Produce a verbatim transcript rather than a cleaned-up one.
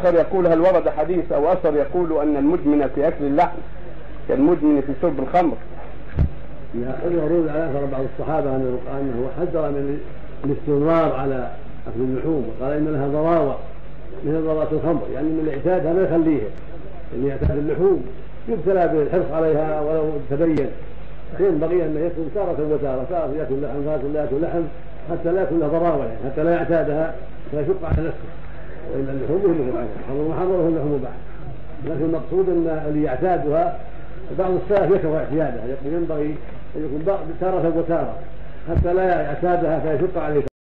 آخر يقول: هل ورد حديث أو أثر يقول أن المدمن في أكل اللحم كالمدمن في شرب الخمر؟ يروي على أثر بعض الصحابة أنه حذر من الاستمرار على أكل اللحوم، وقال إن لها ضراوة من ضرات الخمر، يعني من اعتادها ما يخليه، يعني يعتاد اللحوم يبتلى بالحرص عليها ولو تبين، ينبغي أن يكون تارة وتارة، تارة يأكل لحم تارة لا يأكل لحم حتى لا يكون له ضراوة، يعني حتى لا يعتادها فيشق على نفسه، وإن اللحوم يهلك عنه حرم وحرمه اللحوم بعد. لكن المقصود أن اللي يعتادها بعض السلف يكره اعتيادها، ينبغي أن يكون تارة وتارة حتى لا يعتادها فيشق عليه.